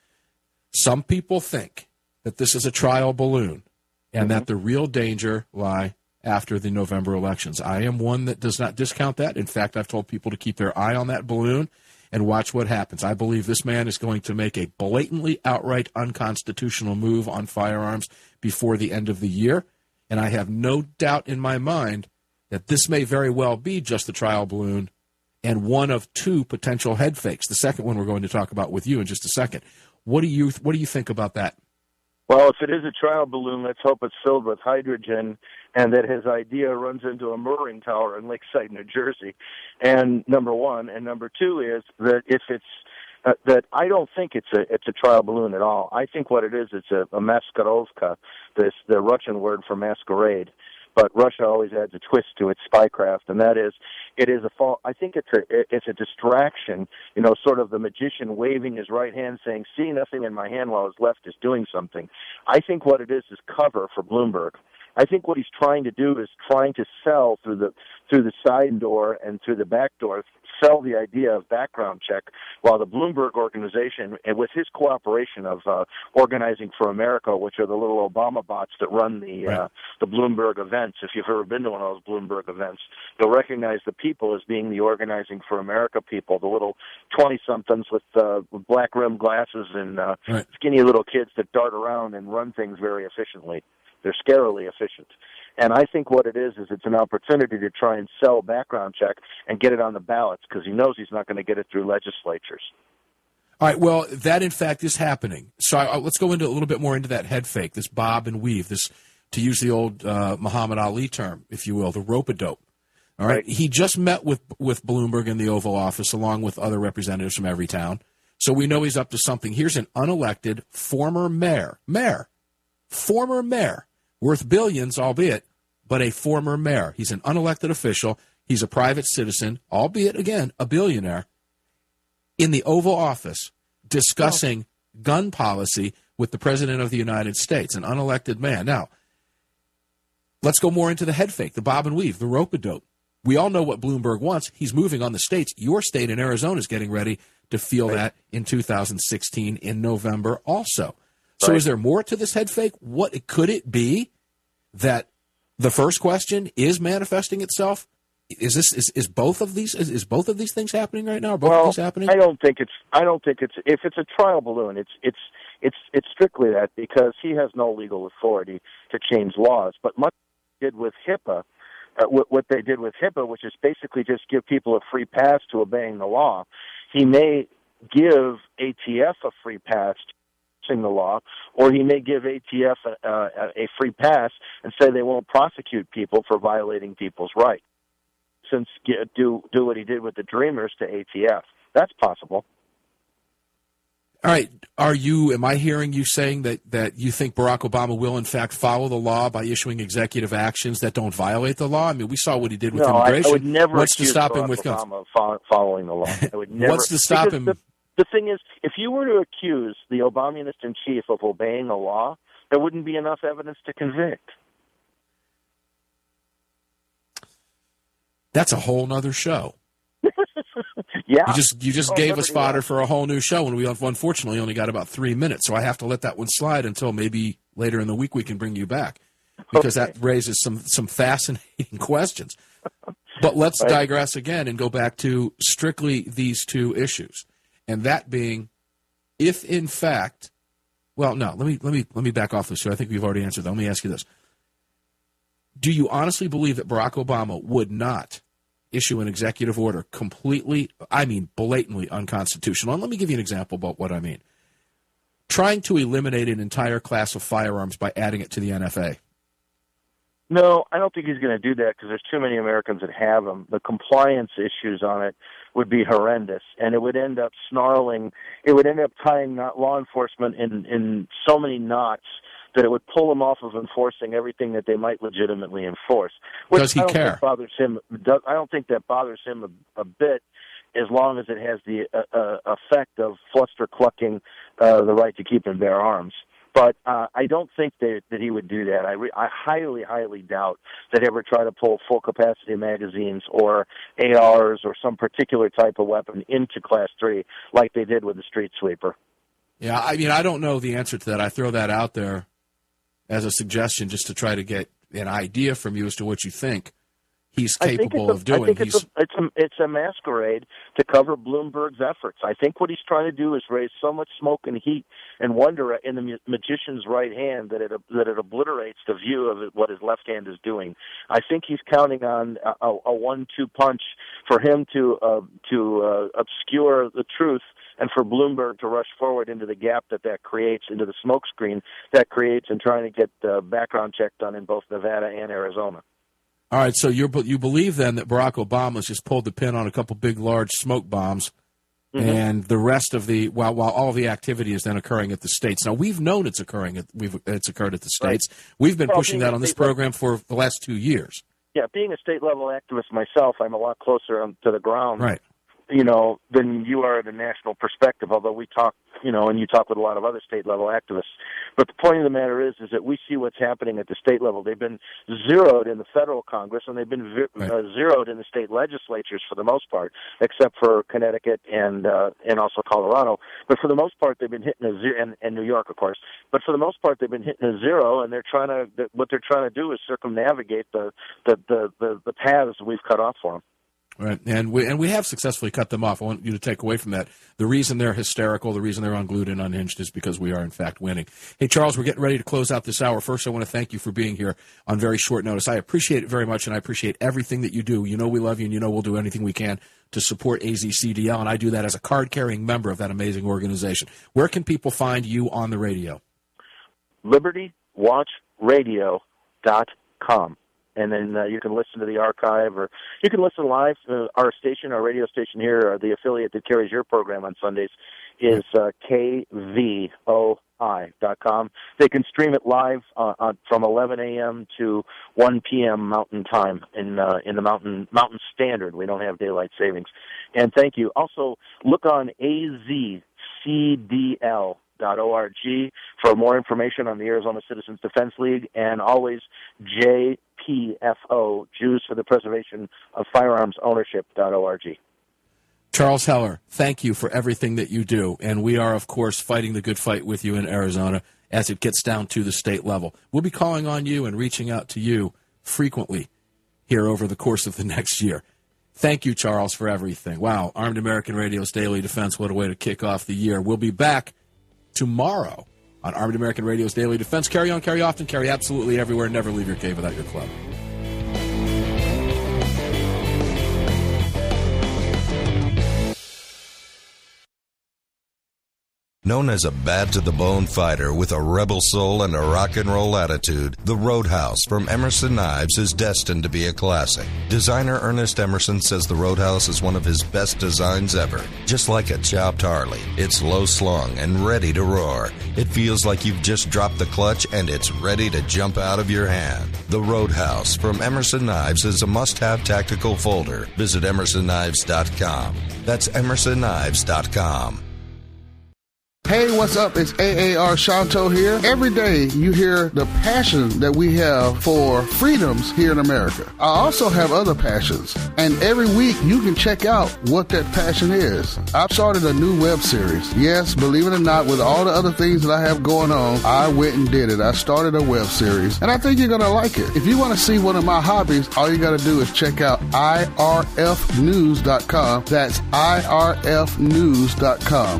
some people think that this is a trial balloon and mm-hmm. that the real danger lie after the November elections. I am one that does not discount that. In fact, I've told people to keep their eye on that balloon and watch what happens. I believe this man is going to make a blatantly outright unconstitutional move on firearms before the end of the year, and I have no doubt in my mind that this may very well be just a trial balloon and one of two potential head fakes. The second one we're going to talk about with you in just a second. What do you what do you think about that? Well, if it is a trial balloon, let's hope it's filled with hydrogen and that his idea runs into a mooring tower in Lakeside, New Jersey. And number one. And number two is that if it's uh, that I don't think it's a it's a trial balloon at all. I think what it is, it's a, a maskarovka, this the Russian word for masquerade. But Russia always adds a twist to its spycraft, and that is, it is a fall. I think it's a it's a distraction. You know, sort of the magician waving his right hand, saying, "See nothing in my hand," while his left is doing something. I think what it is is cover for Bloomberg. I think what he's trying to do is trying to sell through the through the side door and through the back door, sell the idea of background check, while the Bloomberg organization, and with his cooperation of uh, Organizing for America, which are the little Obama bots that run the right. uh, the Bloomberg events. If you've ever been to one of those Bloomberg events, you'll recognize the people as being the Organizing for America people, the little twenty-somethings with, uh, with black rimmed glasses and uh, right. skinny little kids that dart around and run things very efficiently. They're scarily efficient. And I think what it is is it's an opportunity to try and sell background check and get it on the ballots because he knows he's not going to get it through legislatures. All right, well, that in fact is happening. So uh, let's go into a little bit more into that head fake, this bob and weave, this, to use the old uh, Muhammad Ali term, if you will, the rope-a-dope. All right? right, he just met with with Bloomberg in the Oval Office along with other representatives from every town. So we know he's up to something. Here's an unelected former mayor, mayor, former mayor, worth billions, albeit, but a former mayor. He's an unelected official. He's a private citizen, albeit, again, a billionaire, in the Oval Office discussing oh. gun policy with the President of the United States, an unelected man. Now, let's go more into the head fake, the bob and weave, the rope-a-dope. We all know what Bloomberg wants. He's moving on the states. Your state in Arizona is getting ready to feel right. that in two thousand sixteen in November also. So right. is there more to this head fake? What could it be that the first question is manifesting itself? Is this is, is both of these is, is both of these things happening right now? Are both well, of these happening? I don't think it's I don't think it's if it's a trial balloon, it's it's it's it's strictly that because he has no legal authority to change laws. But much did with HIPAA, uh, what, what they did with HIPAA, which is basically just give people a free pass to obeying the law. He may give A T F a free pass to the law, or he may give A T F a, a, a free pass and say they won't prosecute people for violating people's rights. Since do do what he did with the Dreamers to A T F, that's possible. All right, are you? Am I hearing you saying that that you think Barack Obama will in fact follow the law by issuing executive actions that don't violate the law? I mean, we saw what he did with no, immigration. I, I would never What's to stop Barack him with guns? Obama fo- following the law. I would never. What's to stop him? The, the thing is, if you were to accuse the Obamanist in chief of obeying the law, there wouldn't be enough evidence to convict. That's a whole nother show. yeah, you just you just oh, gave us fodder else. for a whole new show, and we unfortunately only got about three minutes. So I have to let that one slide until maybe later in the week we can bring you back, because okay. that raises some some fascinating questions. But let's right. digress again and go back to strictly these two issues, and that being, if in fact, well, no, let me let me let me back off this. So I think we've already answered that. Let me ask you this: do you honestly believe that Barack Obama would not issue an executive order completely, I mean blatantly unconstitutional? And let me give you an example about what I mean. Trying to eliminate an entire class of firearms by adding it to the N F A. No, I don't think he's going to do that because there's too many Americans that have them. The compliance issues on it would be horrendous, and it would end up snarling. It would end up tying not law enforcement in, in so many knots that it would pull them off of enforcing everything that they might legitimately enforce. Which Does he I don't care? Think bothers him. I don't think that bothers him a, a bit, as long as it has the uh, uh, effect of fluster clucking uh, the right to keep and bear arms. But uh, I don't think that, that he would do that. I, re- I highly, highly doubt that he ever try to pull full-capacity magazines or A Rs or some particular type of weapon into Class three like they did with the street sweeper. Yeah, I mean, I don't know the answer to that. I throw that out there as a suggestion just to try to get an idea from you as to what you think he's capable a, of doing. I think he's, it's, a, it's, a, it's a masquerade to cover Bloomberg's efforts. I think what he's trying to do is raise so much smoke and heat and wonder in the magician's right hand that it that it obliterates the view of what his left hand is doing. I think he's counting on a, a one two punch for him to uh, to uh, obscure the truth, and for Bloomberg to rush forward into the gap that that creates, into the smokescreen that creates in trying to get the background check done in both Nevada and Arizona. All right, so you you believe then that Barack Obama's just pulled the pin on a couple big, large smoke bombs, mm-hmm. and the rest of the while while all the activity is then occurring at the states. Now we've known it's occurring. At, we've it's occurred at the states. Right. We've been well, pushing that on this program level, for the last two years. Yeah, being a state level activist myself, I'm a lot closer to the ground. Right. you know, than you are at a national perspective, although we talk, you know, and you talk with a lot of other state-level activists. But the point of the matter is, is that we see what's happening at the state level. They've been zeroed in the federal Congress, and they've been vi- right. uh, zeroed in the state legislatures for the most part, except for Connecticut and uh, and also Colorado. But for the most part, they've been hitting a zero, and, and New York, of course. But for the most part, they've been hitting a zero, and they're trying to, what they're trying to do is circumnavigate the, the, the, the, the paths we've cut off for them. Right, and we and we have successfully cut them off. I want you to take away from that. The reason they're hysterical, the reason they're unglued and unhinged is because we are, in fact, winning. Hey, Charles, we're getting ready to close out this hour. First, I want to thank you for being here on very short notice. I appreciate it very much, and I appreciate everything that you do. You know we love you, and you know we'll do anything we can to support A Z C D L, and I do that as a card-carrying member of that amazing organization. Where can people find you on the radio? liberty watch radio dot com. And then uh, you can listen to the archive, or you can listen live. Uh, our station, our radio station here, or the affiliate that carries your program on Sundays, is uh, K V O I dot com. They can stream it live uh, on, from eleven a.m. to one p.m. Mountain Time in uh, in the Mountain Mountain Standard. We don't have daylight savings. And thank you. Also, look on A Z C D L dot org for more information on the Arizona Citizens Defense League, and always J P F O, Jews for the Preservation of Firearms Ownership dot org. Charles Heller, thank you for everything that you do, and we are, of course, fighting the good fight with you in Arizona as it gets down to the state level. We'll be calling on you and reaching out to you frequently here over the course of the next year. Thank you, Charles, for everything. Wow, Armed American Radio's Daily Defense, what a way to kick off the year. We'll be back tomorrow on Armed American Radio's Daily Defense. Carry on, carry often, carry absolutely everywhere. Never leave your cave without your club. Known as a bad-to-the-bone fighter with a rebel soul and a rock and roll attitude, the Roadhouse from Emerson Knives is destined to be a classic. Designer Ernest Emerson says the Roadhouse is one of his best designs ever. Just like a chopped Harley, it's low-slung and ready to roar. It feels like you've just dropped the clutch and it's ready to jump out of your hand. The Roadhouse from Emerson Knives is a must-have tactical folder. Visit emerson knives dot com. That's emerson knives dot com. Hey, what's up? It's A A R Shanto here. Every day you hear the passion that we have for freedoms here in America. I also have other passions, and every week you can check out what that passion is. I've started a new web series. Yes, believe it or not, with all the other things that I have going on, I went and did it. I started a web series, and I think you're going to like it. If you want to see one of my hobbies, all you got to do is check out I R F news dot com. That's I R F news dot com.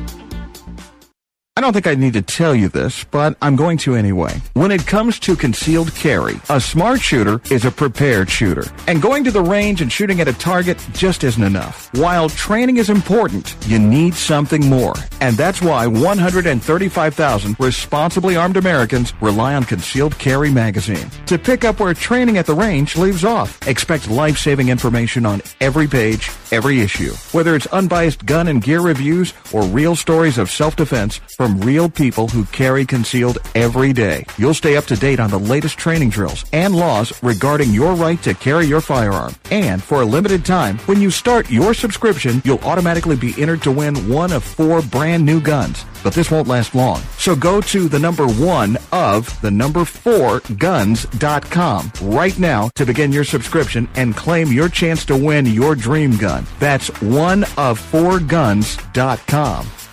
I don't think I need to tell you this, but I'm going to anyway. When it comes to concealed carry, a smart shooter is a prepared shooter. And going to the range and shooting at a target just isn't enough. While training is important, you need something more. And that's why one hundred thirty-five thousand responsibly armed Americans rely on Concealed Carry magazine to pick up where training at the range leaves off. Expect life-saving information on every page, every issue. Whether it's unbiased gun and gear reviews or real stories of self-defense from From real people who carry concealed every day. You'll stay up to date on the latest training drills and laws regarding your right to carry your firearm. And for a limited time, when you start your subscription, you'll automatically be entered to win one of four brand new guns. But this won't last long. So go to the number one of the number four guns dot com right now to begin your subscription and claim your chance to win your dream gun. That's one of four guns dot com.